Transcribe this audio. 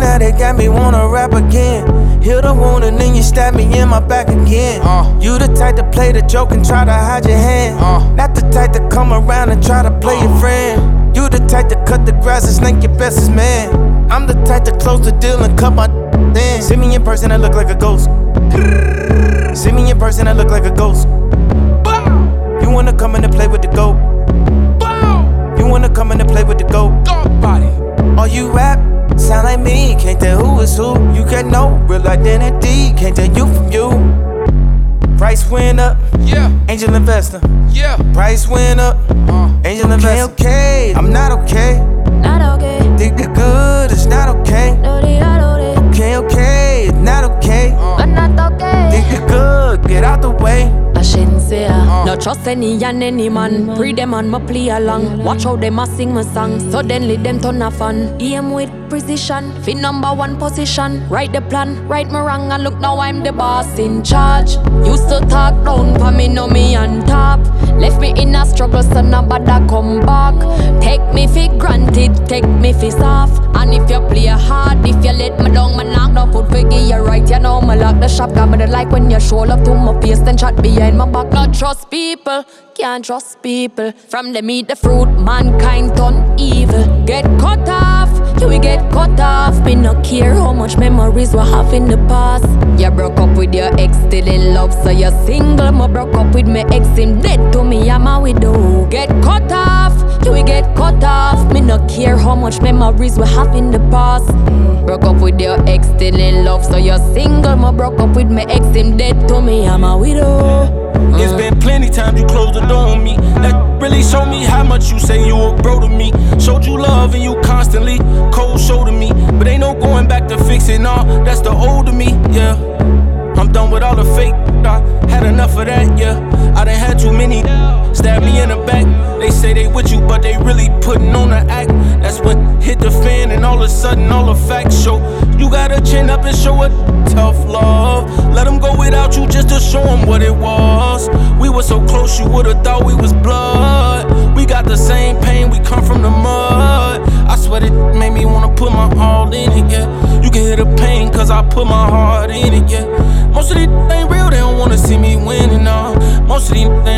now they got me wanna rap again. Heal the wound and then you stab me in my back again. You the type to play the joke and try to hide your hand. Not the type to come around and try to play your friend. You the type to cut the grass and snake your bestest man. I'm the type to close the deal and cut my in. See me in person, I look like a ghost. See me in person, I look like a ghost. You wanna come in and play with the goat? You wanna come in and play with the goat? All you rap sound like me, can't tell who is who. You get no real identity, can't tell you from you. Price went up, yeah. Angel investor, yeah. Price went up, angel investor. Okay, I'm not okay. Not okay. Think the good is not okay. Okay, it's not okay. But not okay. Think the good, get out the way. No trust any and any man. Pre them and my play along. Watch how them a sing my song. Suddenly them turn a fan. Aim with precision. Fit #1 position. Write the plan, right me wrong, and look now I'm the boss in charge. Used to talk down for me, know me on top. Left me in a struggle, so nobody come back. Take me for granted, take me for soft. And if you play hard, if you let me down, me knock down foot for give you right. You know me lock the shop, got me the like when you show love to my face, then chat behind my back. Not trust people, can't trust people. From them eat the fruit, mankind turn evil. Get cut off, you will get cut off. Me no care how much memories we have in the past. You broke up with your ex, still in love, so you're single. Me broke up with my ex, him dead to me, I'm a widow. Get cut off, you will get cut off. Me no care how much memories we have in the past. Broke up with your ex, still in love, so you're single. Me broke up with my ex, him dead to me, I'm a widow. It's been plenty times you closed the door on me. That really showed me how much you say you a bro to me. Showed you love and you constantly cold shoulder me. But ain't no going back to fixing, nah, that's the old of me, yeah. I'm done with all the fake, I had enough of that, yeah. I done had too many stab me in the back. They say they with you, but they really putting on the act. That's when hit the fan and all of a sudden all the facts show. You gotta chin up and show a tough love. Let them go without you just to show them what it was. We were so close you would've thought we was blood. We got the same pain, we come from the mud. I swear it made me wanna put my all in it, yeah. You can hear the pain cause I put my heart in it, yeah. Most of these ain't real, they don't wanna see me winning, no. Most of these